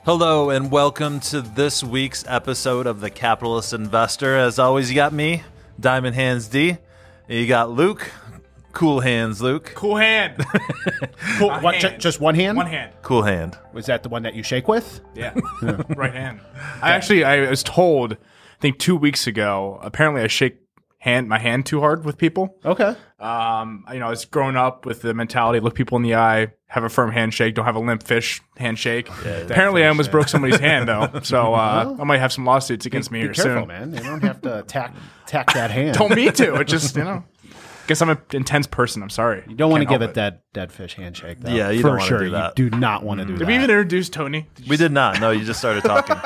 Hello and welcome to this week's episode of The Capitalist Investor. As always, you got me, Diamond Hands D. And you got Luke, Cool Hands Luke. Cool hand. Cool. What? Just one hand? One hand. Cool Hand. Was that the one that you shake with? Yeah. Right hand. I was told, I think 2 weeks ago, apparently I shake my hand too hard with people. Okay. I was growing up with the mentality, look people in the eye, have a firm handshake, don't have a limp fish handshake. Apparently I almost broke somebody's hand though. So I might have some lawsuits against me here Be careful, soon. man. You don't have to tack that hand. Don't mean to. It just, guess I'm an intense person. I'm sorry. You don't want to Can't give help it that dead fish handshake, though. Yeah, you For don't wanna sure. do that. You do not want to do that. Did we even introduce Tony? We did not. No, you just started talking.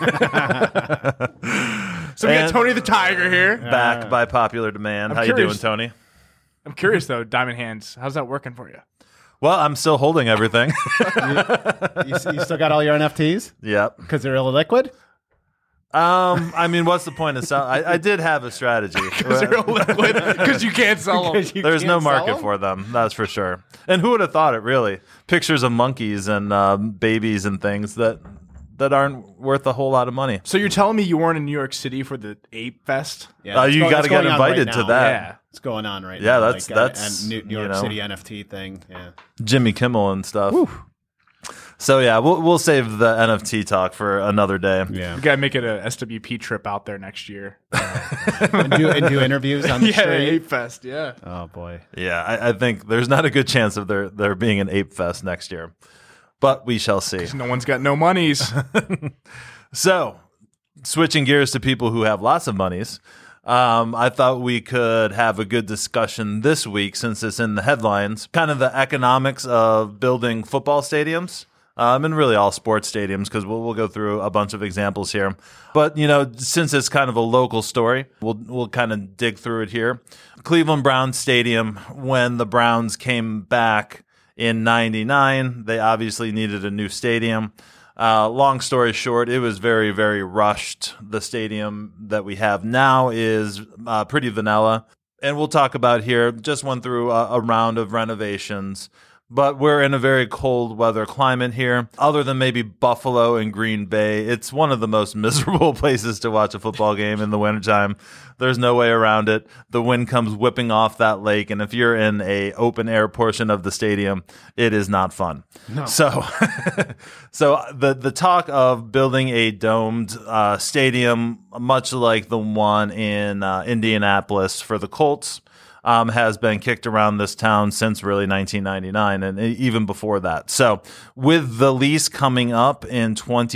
So we got And- Tony the Tiger here. Back by popular demand. How curious. you doing, Tony? I'm curious though, Diamond Hands, how's that working for you? Well, I'm still holding everything. You still got all your NFTs? Yep. Because they're illiquid? I mean, what's the point of selling? I did have a strategy. Because they're illiquid. Because you can't sell them. There's no market for them, that's for sure. And who would have thought it, really? Pictures of monkeys and babies and things that aren't worth a whole lot of money. So you're telling me you weren't in New York City for the Ape Fest? Yeah, You got to get invited to that. Yeah. It's going on right Yeah, now. that's and New York City NFT thing. Yeah. Jimmy Kimmel and stuff. So yeah, we'll save the NFT talk for another day. Yeah. We gotta make it a SWP trip out there next year. and do interviews on the Yeah, street. Ape Fest, yeah. Oh, boy. Yeah, I think there's not a good chance of there being an Ape Fest next year, but we shall see. No one's got no monies. So, switching gears to people who have lots of monies, I thought we could have a good discussion this week since it's in the headlines, kind of the economics of building football stadiums. And really all sports stadiums, because we'll go through a bunch of examples here. But, since it's kind of a local story, we'll kind of dig through it here. Cleveland Browns Stadium, when the Browns came back in 99, they obviously needed a new stadium. Long story short, it was very, very rushed. The stadium that we have now is pretty vanilla. And we'll talk about here, just went through a round of renovations. But we're in a very cold weather climate here. Other than maybe Buffalo and Green Bay, it's one of the most miserable places to watch a football game in the wintertime. There's no way around it. The wind comes whipping off that lake, and if you're in a open air portion of the stadium, it is not fun. No. So the talk of building a domed stadium, much like the one in Indianapolis for the Colts, has been kicked around this town since really 1999 and even before that. So with the lease coming up in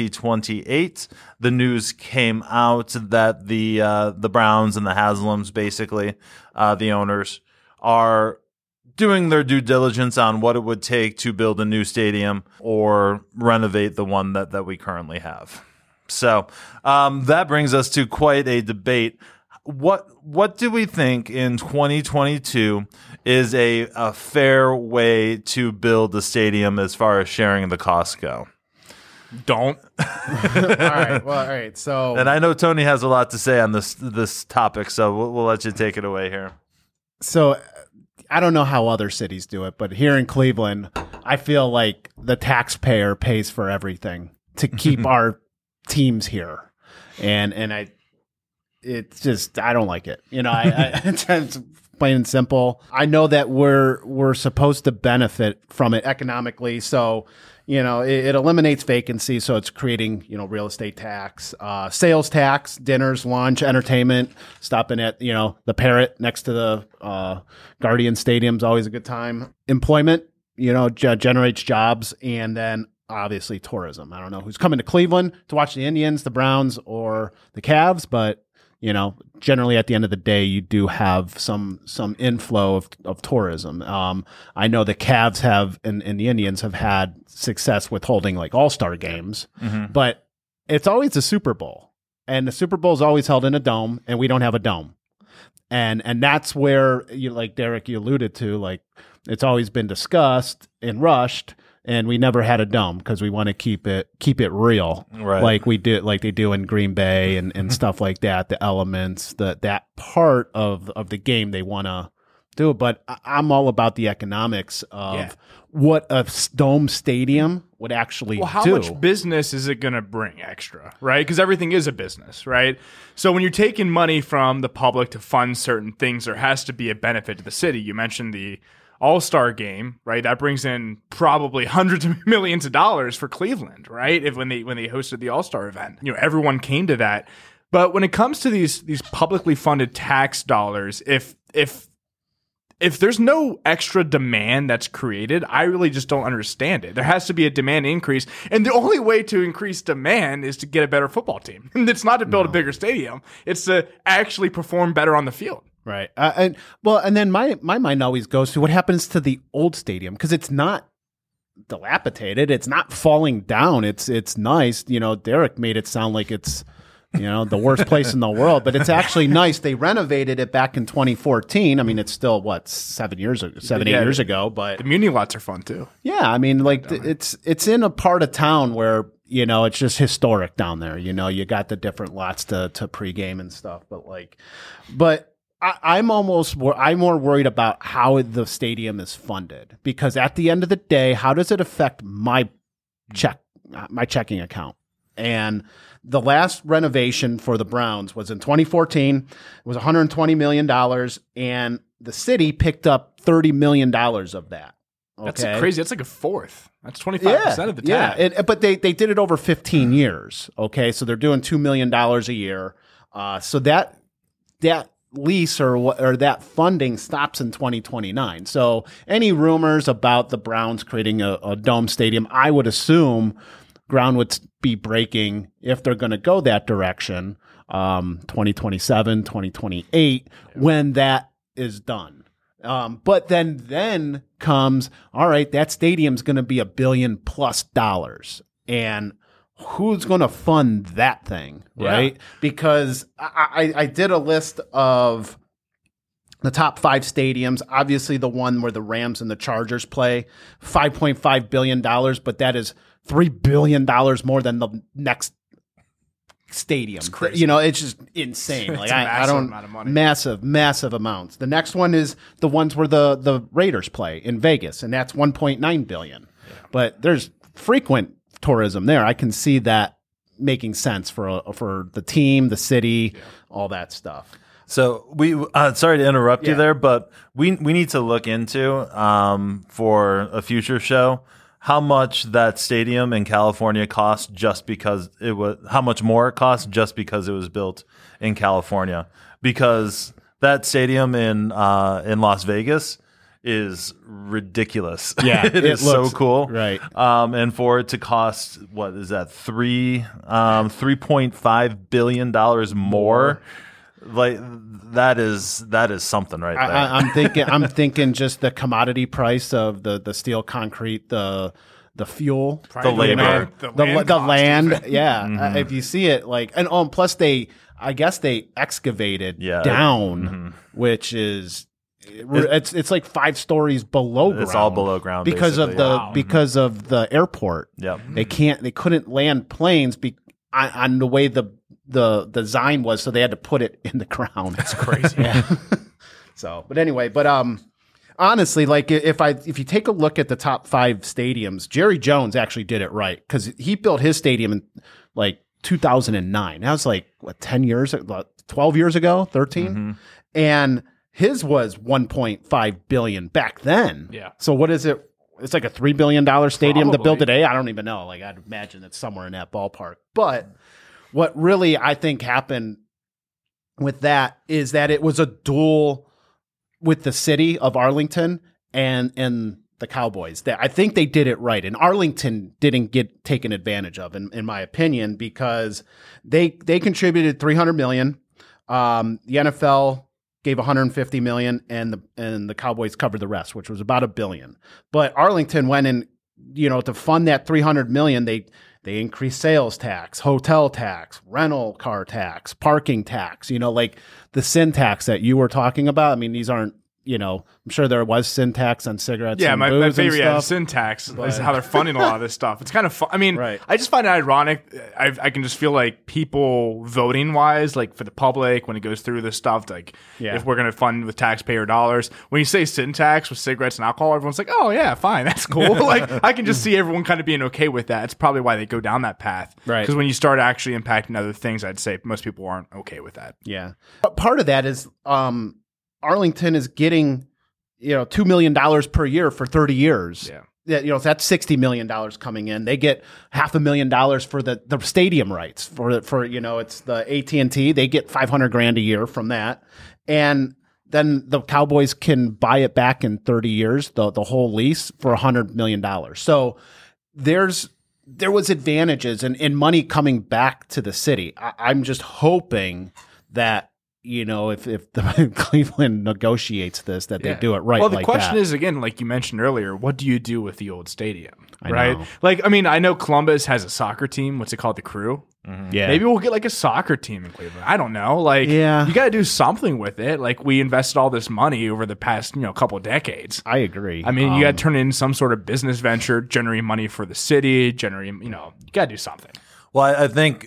2028, the news came out that the Browns and the Haslams, basically the owners, are doing their due diligence on what it would take to build a new stadium or renovate the one that we currently have. So that brings us to quite a debate. What do we think in 2022 is a fair way to build a stadium as far as sharing the costs go? Don't. All right. So, And I know Tony has a lot to say on this topic, so we'll let you take it away here. So I don't know how other cities do it, but here in Cleveland, I feel like the taxpayer pays for everything to keep our teams here. And it's just, I don't like it. It's plain and simple. I know that we're supposed to benefit from it economically. So, it eliminates vacancy. So it's creating, real estate tax, sales tax, dinners, lunch, entertainment, stopping at, the Parrot next to the Guardian Stadium's always a good time. Employment, generates jobs, and then obviously tourism. I don't know who's coming to Cleveland to watch the Indians, the Browns, or the Cavs, but generally at the end of the day, you do have some inflow of tourism. I know the Cavs have and the Indians have had success with holding like all-star games, but it's always the Super Bowl, and the Super Bowl is always held in a dome, and we don't have a dome, and that's where like Derek, you alluded to, like it's always been discussed and rushed. And we never had a dome because we want to keep it real, right? Like they do in Green Bay and stuff like that. The elements, that part of the game they want to do. But I'm all about the economics of what a dome stadium would actually Well, how do. much business is it going to bring extra, right? Because everything is a business, right? So when you're taking money from the public to fund certain things, there has to be a benefit to the city. You mentioned the All-Star game, right? That brings in probably hundreds of millions of dollars for Cleveland, right? When they hosted the All-Star event, everyone came to that. But when it comes to these publicly funded tax dollars, if there's no extra demand that's created, I really just don't understand it. There has to be a demand increase, and the only way to increase demand is to get a better football team. And it's not to build a bigger stadium; it's to actually perform better on the field. Right. And then my mind always goes to what happens to the old stadium, because it's not dilapidated. It's not falling down. It's nice. Derek made it sound like it's, the worst place in the world, but it's actually nice. They renovated it back in 2014. I mean, it's still 8 years ago, but the Muni lots are fun too. Yeah. I mean, it's in a part of town where, it's just historic down there. You got the different lots to pregame and stuff, but I'm more worried about how the stadium is funded, because at the end of the day, how does it affect my checking account? And the last renovation for the Browns was in 2014. It was $120 million, and the city picked up $30 million of that. Okay? That's crazy. That's like a fourth. That's 25% of the tab. Yeah, but they did it over 15 years. Okay, so they're doing $2 million a year. So that lease or that funding stops in 2029. So any rumors about the Browns creating a dome stadium, I would assume ground would be breaking if they're going to go that direction, 2027, 2028, when that is done. But then comes, all right, that stadium's going to be $1 billion plus, and who's going to fund that thing, right? Yeah. Because I did a list of the top 5 stadiums. Obviously, the one where the Rams and the Chargers play, $5.5 billion, but that is $3 billion more than the next stadium. It's crazy. It's just insane. It's I don't amount of money. Massive amounts. The next one is the ones where the Raiders play in Vegas, and that's $1.9 billion. Yeah. But there's frequent tourism there. I can see that making sense for the team, the city, all that stuff. So we sorry to interrupt you there, but we need to look into for a future show how much that stadium in California cost just because how much more it cost just because it was built in California, because that stadium in Las Vegas is ridiculous. Yeah, it is so cool. Right. And for it to cost, what is that, $3.5 billion more? Like that is something right there. I'm thinking just the commodity price of the steel, concrete, the fuel, the labor, the land. Yeah. Mm-hmm. If you see it, and plus I guess they excavated down, which is, it's like 5 stories below ground. It's all below ground because of the airport. Yeah, they couldn't land planes on the way the design was, so they had to put it in the ground. It's crazy. Yeah. So, but anyway, honestly, if you take a look at the top 5 stadiums, Jerry Jones actually did it right, because he built his stadium in 2009. That was 10 years, 12 years ago, 13, and his was $1.5 billion back then. Yeah. So what is it? It's like a $3 billion stadium to build today. I don't even know. I'd imagine it's somewhere in that ballpark. But what really I think happened with that is that it was a duel with the city of Arlington and the Cowboys. I think they did it right, and Arlington didn't get taken advantage of, in my opinion, because they contributed $300 million. The NFL gave $150 million, and the Cowboys covered the rest, which was about $1 billion. But Arlington went in, to fund that $300 million. They increased sales tax, hotel tax, rental car tax, parking tax. The sin tax that you were talking about. I mean, these aren't I'm sure there was syntax on cigarettes. Yeah, and my booze and favorite stuff. syntax is how they're funding a lot of this stuff. It's kind of fun. I mean, Right. I just find it ironic. I can just feel like people voting wise, like for the public, when it goes through this stuff, like if we're going to fund with taxpayer dollars, when you say syntax with cigarettes and alcohol, everyone's like, oh yeah, fine, that's cool. Like I can just see everyone kind of being okay with that. It's probably why they go down that path. Right. Because when you start actually impacting other things, I'd say most people aren't okay with that. Yeah. But part of that is Arlington is getting, $2 million per year for 30 years. Yeah. That's $60 million coming in. They get $500,000 for the stadium rights for it's the AT&T. They get $500,000 a year from that. And then the Cowboys can buy it back in 30 years, the whole lease for $100 million. So there was advantages and money coming back to the city. I'm just hoping that, if the Cleveland negotiates this, that they do it right. Well, the like question that. is, again, like you mentioned earlier, what do you do with the old stadium? I Right? know. Like, I mean, I know Columbus has a soccer team. What's it called? The Crew? Yeah. Maybe we'll get like a soccer team in Cleveland. I don't know. Like, Yeah. you got to do something with it. Like, we invested all this money over the past, couple of decades. I agree. I mean, you got to turn it into some sort of business venture, generating money for the city, generating, you got to do something. Well, I think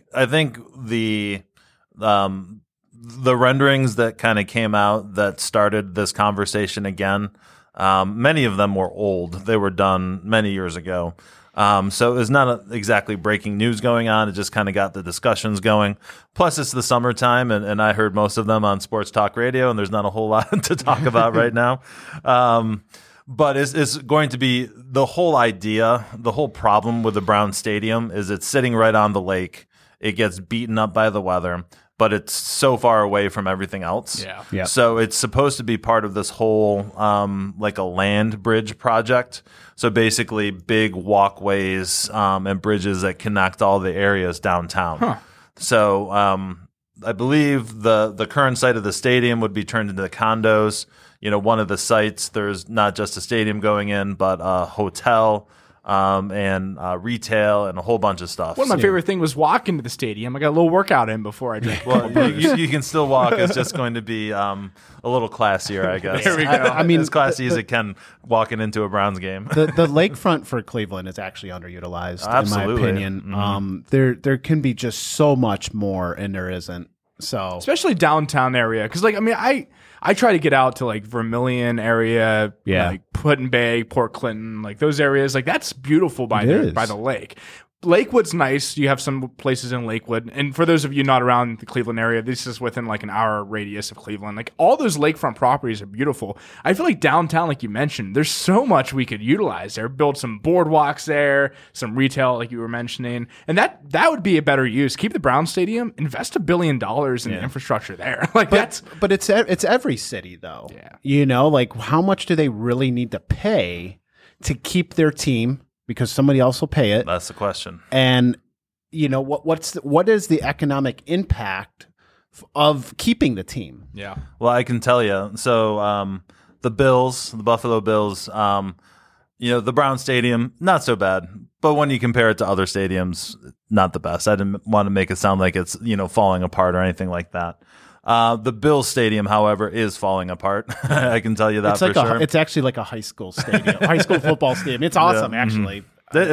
the renderings that kind of came out that started this conversation again, many of them were old. They were done many years ago. So it was not exactly breaking news going on. It just kind of got the discussions going. Plus, it's the summertime, and I heard most of them on Sports Talk Radio, and there's not a whole lot to talk about right now. But it's going to be the whole idea, the whole problem with the Brown Stadium is it's sitting right on the lake. It gets beaten up by the weather, but it's so far away from everything else. Yeah. So it's supposed to be part of this whole like a land bridge project. So basically big walkways and bridges that connect all the areas downtown. So I believe the current site of the stadium would be turned into the condos. One of the sites, there's not just a stadium going in, but a hotel and retail and a whole bunch of stuff. One of my favorite things was walking to the stadium. I got a little workout in before I drank. Well, you can still walk. It's just going to be a little classier, I guess. There we go. I mean, as classy as it can walking into a Browns game. the lakefront for Cleveland is actually underutilized, Absolutely. in my opinion. Mm-hmm. There can be just so much more, and there isn't. So Especially downtown area. Because, like, I mean, I try to get out to, like, Vermilion area, like Put-in Bay, Port Clinton, like those areas. Like, that's beautiful by the lake. Lakewood's nice. You have some places in Lakewood. And for those of you not around the Cleveland area, this is within like an hour radius of Cleveland. Like all those lakefront properties are beautiful. I feel like downtown, like you mentioned, there's so much we could utilize there. Build some boardwalks there, some retail like you were mentioning. And that would be a better use. Keep the Brown Stadium, invest $1 billion in the infrastructure there. Like but it's every city though. Yeah. Like how much do they really need to pay to keep their team? Because somebody else will pay it. That's the question. And what is the economic impact of keeping the team? Yeah. Well, I can tell you. So the Buffalo Bills, the Brown Stadium, not so bad. But when you compare it to other stadiums, not the best. I didn't want to make it sound like it's falling apart or anything like that. The Bills Stadium, however, is falling apart. I can tell you that for sure. It's actually like a high school stadium, high school football stadium. It's awesome, actually.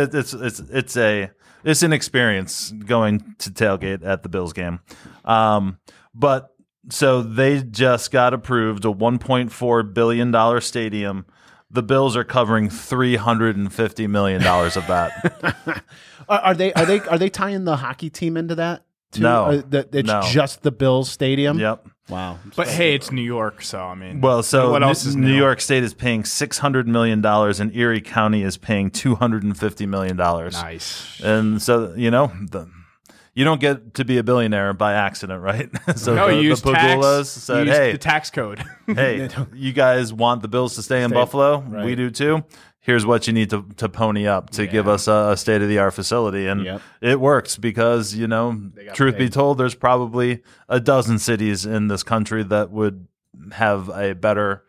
It's an experience going to tailgate at the Bills game. But so they just got approved a $1.4 billion stadium. The Bills are covering $350 million of that. Are they tying the hockey team into that? No, it's just the Bills Stadium. Yep. Wow. But hey, it's New York, so I mean, well, so what else is New new? York State is paying $600 million, and Erie County is paying $250 million. Nice. And so you don't get to be a billionaire by accident, right? So No, you the use Pagulas tax. said, You use "Hey, the tax code." hey, you guys want the Bills to stay in Buffalo? right. We do too. Here's what you need to pony up to give us a state-of-the-art facility. And it works because, truth be told, there's probably a dozen cities in this country that would have a better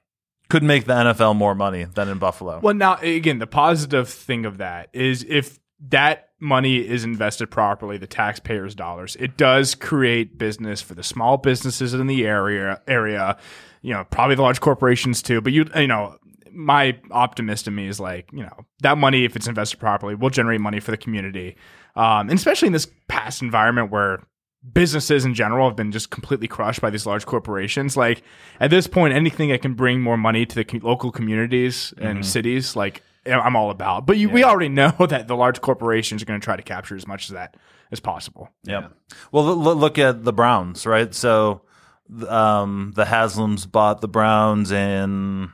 could make the NFL more money than in Buffalo. Well, now, again, the positive thing of that is if that money is invested properly, the taxpayers' dollars, it does create business for the small businesses in the area, probably the large corporations too. But my optimist in me is like, that money, if it's invested properly, will generate money for the community. And especially in this past environment where businesses in general have been just completely crushed by these large corporations. Like at this point, anything that can bring more money to the local communities and cities, like I'm all about. But we already know that the large corporations are going to try to capture as much of that as possible. Yeah. Well, look at the Browns, right? So the Haslams bought the Browns in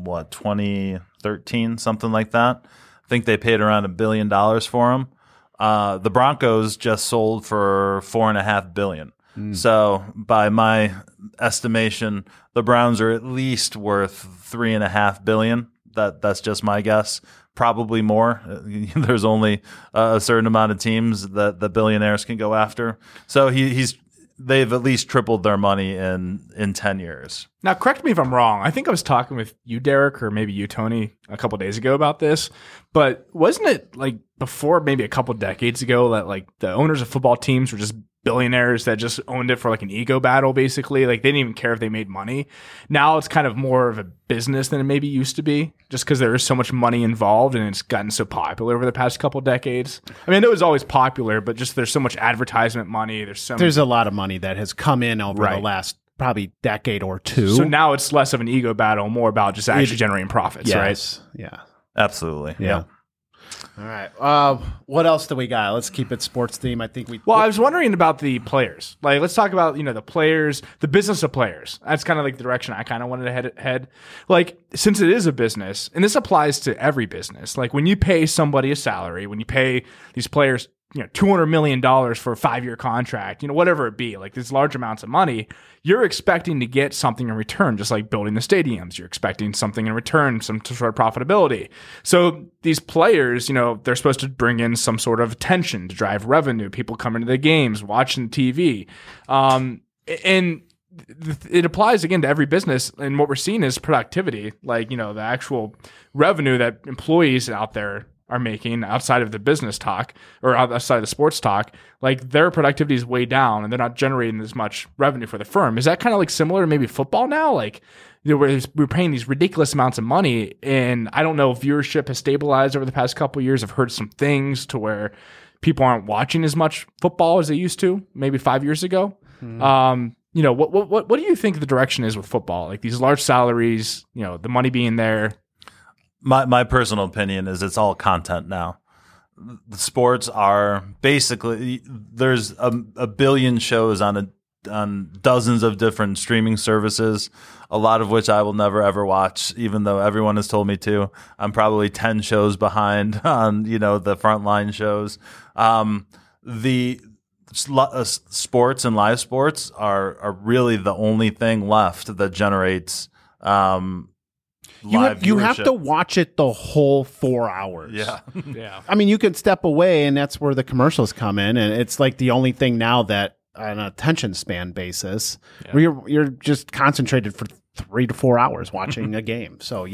2013, something like that. I think they paid around $1 billion for them. The Broncos just sold for $4.5 billion. So by my estimation, the Browns are at least worth $3.5 billion. That's just my guess. Probably more. There's only a certain amount of teams that the billionaires can go after. So they've at least tripled their money in 10 years. Now, correct me if I'm wrong. I think I was talking with you, Derek, or maybe you, Tony, a couple days ago about this. But wasn't it like before, maybe a couple decades ago, that like the owners of football teams were just billionaires that just owned it for like an ego battle, basically? Like they didn't even care if they made money. Now it's kind of more of a business than it maybe used to be, just because there is so much money involved and it's gotten so popular over the past couple decades. I mean, I know it was always popular, but just there's so much advertisement money. There's a lot of money that has come in over the last probably decade or two. So now it's less of an ego battle, more about just actually generating profits, right? Yeah. Absolutely. Yeah. All right. What else do we got? Let's keep it sports theme. I think Well, I was wondering about the players. Like, let's talk about the players, the business of players. That's kind of like the direction I kind of wanted to head. Like, since it is a business, and this applies to every business. Like, when you pay somebody a salary, when you pay these players, $200 million for a 5-year contract, whatever it be, like these large amounts of money, you're expecting to get something in return, just like building the stadiums. You're expecting something in return, some sort of profitability. So these players, they're supposed to bring in some sort of attention to drive revenue, people coming to the games, watching TV. And it applies again to every business. And what we're seeing is productivity, like, the actual revenue that employees out there are making outside of the business talk or outside of the sports talk, like their productivity is way down and they're not generating as much revenue for the firm. Is that kind of like similar to maybe football now? Like we're paying these ridiculous amounts of money, and I don't know if viewership has stabilized over the past couple of years. I've heard some things to where people aren't watching as much football as they used to maybe 5 years ago. What do you think the direction is with football? Like these large salaries, the money being there. My personal opinion is it's all content now. The sports are basically, there's a billion shows on dozens of different streaming services, a lot of which I will never ever watch, even though everyone has told me to. I'm probably 10 shows behind on the frontline shows. The sports and live sports are really the only thing left that generates You have to watch it the whole 4 hours. Yeah. Yeah. I mean, you can step away, and that's where the commercials come in, and it's like the only thing now that on an attention span basis, where you're just concentrated for 3 to 4 hours watching a game. So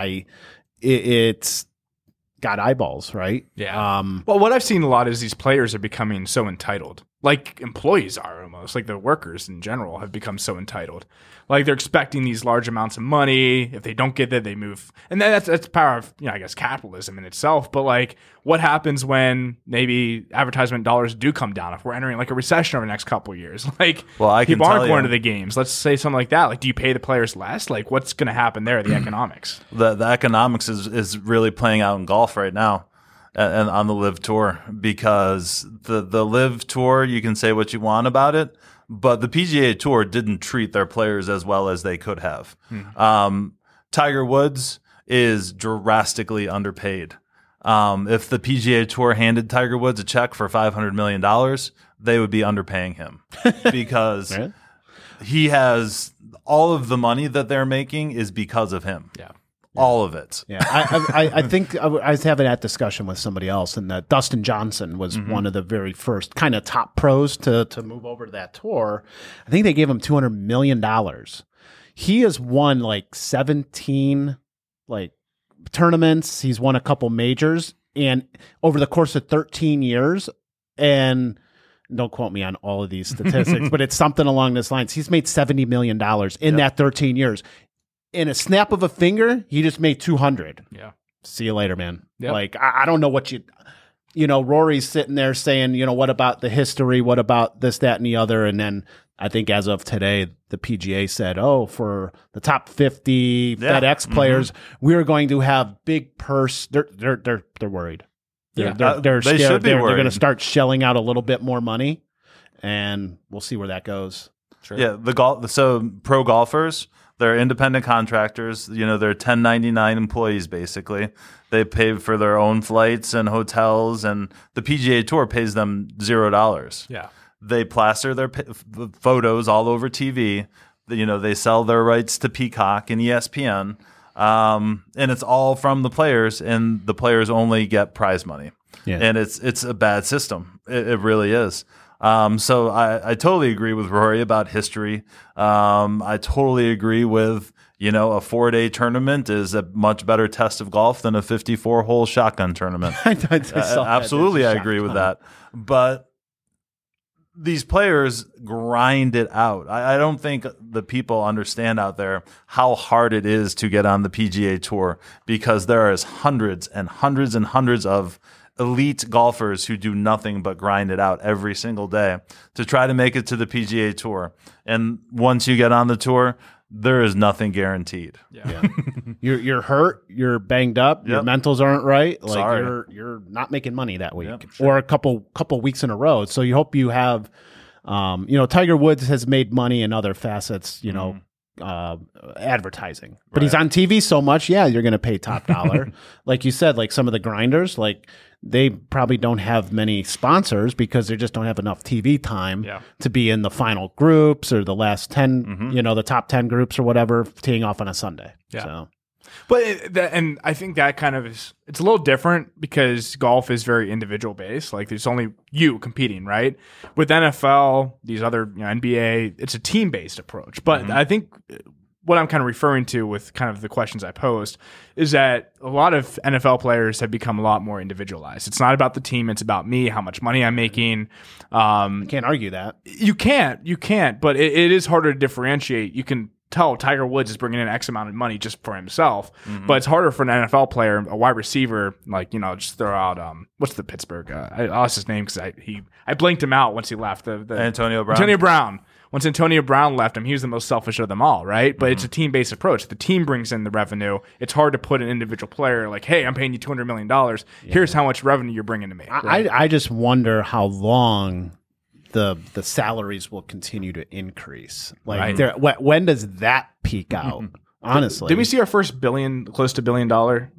it's got eyeballs, right? Yeah. Well, what I've seen a lot is these players are becoming so entitled. Like employees are almost, like the workers in general have become so entitled. Like they're expecting these large amounts of money. If they don't get that, they move. And then that's the power of, I guess, capitalism in itself. But like what happens when maybe advertisement dollars do come down if we're entering like a recession over the next couple of years? Like people aren't going to the games. Let's say something like that. Like, do you pay the players less? Like what's going to happen there, the economics? The economics is really playing out in golf right now. And on the LIV Tour, because the LIV Tour, you can say what you want about it, but the PGA Tour didn't treat their players as well as they could have. Tiger Woods is drastically underpaid. If the PGA Tour handed Tiger Woods a check for $500 million, they would be underpaying him because he has all of the money that they're making is because of him. Yeah. All of it. Yeah, I think I was having that discussion with somebody else, and that Dustin Johnson was one of the very first kind of top pros to move over to that tour. I think they gave him $200 million. He has won like 17 like tournaments. He's won a couple majors, and over the course of 13 years, and don't quote me on all of these statistics, but it's something along this lines. He's made $70 million in that 13 years. In a snap of a finger, he just made 200. Yeah. See you later, man. Yep. Like, I don't know what Rory's sitting there saying, what about the history? What about this, that, and the other? And then I think as of today, the PGA said, for the top 50 FedEx players, we're going to have big purse. They're worried. They're they scared. should be They're worried. going to start shelling out a little bit more money, and we'll see where that goes. Sure. Yeah, so pro golfers, they're independent contractors. They're 1099 employees basically. They pay for their own flights and hotels, and the PGA Tour pays them $0. Yeah. They plaster their photos all over TV. They sell their rights to Peacock and ESPN. And it's all from the players, and the players only get prize money. Yeah. And it's a bad system. It really is. So I totally agree with Rory about history. I totally agree with, a 4-day tournament is a much better test of golf than a 54-hole shotgun tournament. Absolutely, I agree with that. But these players grind it out. I don't think the people understand out there how hard it is to get on the PGA Tour, because there is hundreds and hundreds and hundreds of elite golfers who do nothing but grind it out every single day to try to make it to the PGA Tour. And once you get on the tour, there is nothing guaranteed. Yeah. You're hurt, you're banged up, your mentals aren't right. Like Sorry. you're not making money that week, sure. or a couple weeks in a row. So you hope you have, Tiger Woods has made money in other facets, advertising, but he's on TV so much. Yeah, you're going to pay top dollar. Like you said, like some of the grinders, like they probably don't have many sponsors because they just don't have enough TV time to be in the final groups or the last 10, the top 10 groups or whatever, teeing off on a Sunday. Yeah. So. But and I think that kind of it's a little different because golf is very individual based. Like there's only you competing, right? With NFL, these other NBA, it's a team based approach. But I think what I'm kind of referring to with kind of the questions I posed is that a lot of NFL players have become a lot more individualized. It's not about the team. It's about me, how much money I'm making. I can't argue that. You can't, but it is harder to differentiate. You can tell Tiger Woods is bringing in X amount of money just for himself, but it's harder for an NFL player, a wide receiver, just throw out, what's the Pittsburgh, I lost his name because I blanked him out once he left. The Antonio Brown. Antonio Brown. Once Antonio Brown left him, he was the most selfish of them all, right? But it's a team-based approach. The team brings in the revenue. It's hard to put an individual player like, hey, I'm paying you $200 million. Here's how much revenue you're bringing to me. I just wonder how long the salaries will continue to increase. Like, when does that peak out? Honestly, did we see our first close to $1 billion?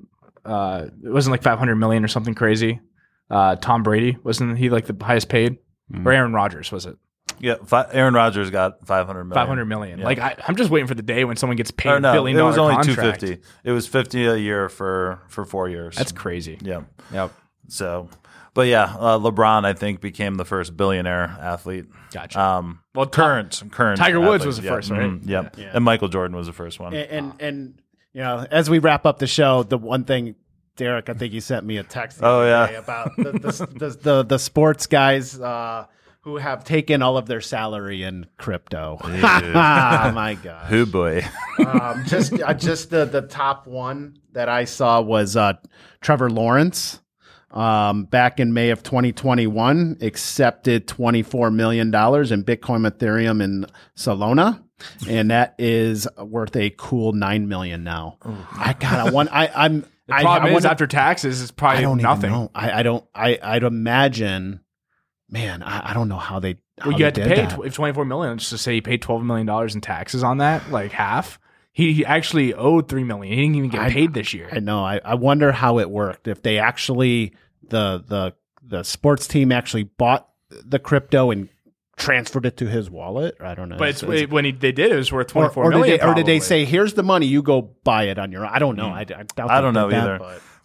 It wasn't like 500 million or something crazy. Tom Brady, wasn't he like the highest paid? Or Aaron Rodgers, was it? Yeah, Aaron Rodgers got $500 million. 500 million. Yeah. Like I'm just waiting for the day when someone gets paid $1 billion it was only contract. 250. It was 50 a year for 4 years. That's crazy. Yeah. Yep. So, but yeah, LeBron I think became the first billionaire athlete. Gotcha. Well, current. Tiger Woods athlete. was the first, right? Yep. Yeah. And Michael Jordan was the first one. And as we wrap up the show, the one thing, Derek, I think you sent me a text about the sports guys who have taken all of their salary in crypto. Oh my gosh. Who boy. Just the top one that I saw was Trevor Lawrence. Back in May of 2021, accepted $24 million in Bitcoin, Ethereum, and Solana. And that is worth a cool $9 million now. The problem is after taxes, it's probably nothing. I'd imagine, man, I don't know how they. You had to pay if $24 million. Let's just say he paid $12 million in taxes on that, like half. He actually owed $3 million. He didn't even get paid this year. I know. I wonder how it worked. If they actually the sports team actually bought the crypto and transferred it to his wallet. I don't know. But when they did, it was worth $24 million. Or did they say, "Here's the money. You go buy it on your own"? I don't know. I doubt. I don't know either.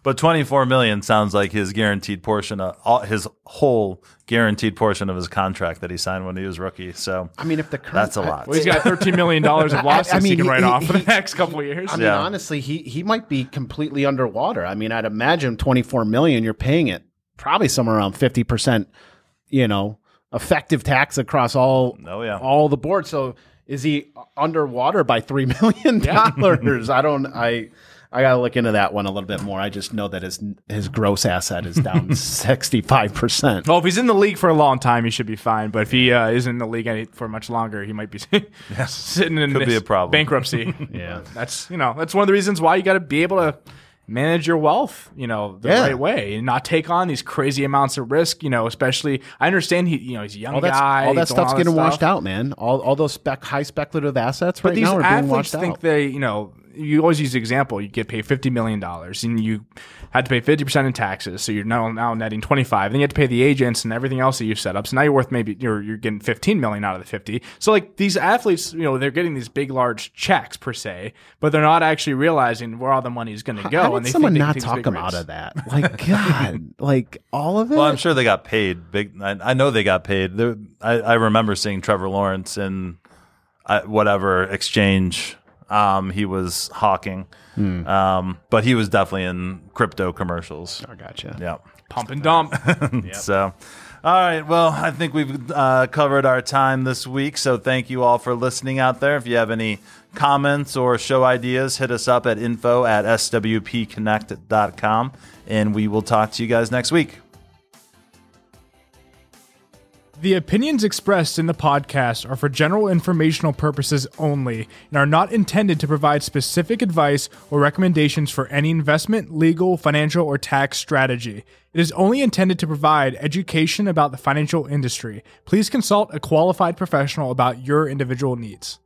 But 24 million sounds like his guaranteed portion of his whole guaranteed portion of his contract that he signed when he was rookie. So I mean, if the current, that's a lot. Well, he's got $13 million of losses he can write off for the next couple of years. I mean, honestly, he might be completely underwater. I mean, I'd imagine 24 million. You're paying it probably somewhere around 50%. Effective tax across all the board. So is he underwater by $3 million? I gotta look into that one a little bit more. I just know that his gross asset is down 65%. Well, if he's in the league for a long time, he should be fine. But if he isn't in the league for much longer, he might be sitting in Could be a problem. bankruptcy. Yeah, that's one of the reasons why you got to be able to manage your wealth, the right way, and not take on these crazy amounts of risk. Especially I understand he's a young guy. All that stuff's getting washed out, man. All those high speculative assets right now are being washed out. But these athletes think you always use the example. You get paid $50 million, and you had to pay 50% in taxes, so you're now netting 25. Then you have to pay the agents and everything else that you've set up. So now you're worth you're getting 15 million out of the 50. So like these athletes, they're getting these big, large checks per se, but they're not actually realizing where all the money is going to go. How and did they someone think not they talk them out of that? Like God, like all of it. Well, I'm sure they got paid big. I know they got paid. I remember seeing Trevor Lawrence in whatever exchange he was hawking. But he was definitely in crypto commercials. I gotcha. Yeah. Pump and dump. So, all right. Well, I think we've covered our time this week. So thank you all for listening out there. If you have any comments or show ideas, hit us up at info@swpconnect.com, and we will talk to you guys next week. The opinions expressed in the podcast are for general informational purposes only and are not intended to provide specific advice or recommendations for any investment, legal, financial, or tax strategy. It is only intended to provide education about the financial industry. Please consult a qualified professional about your individual needs.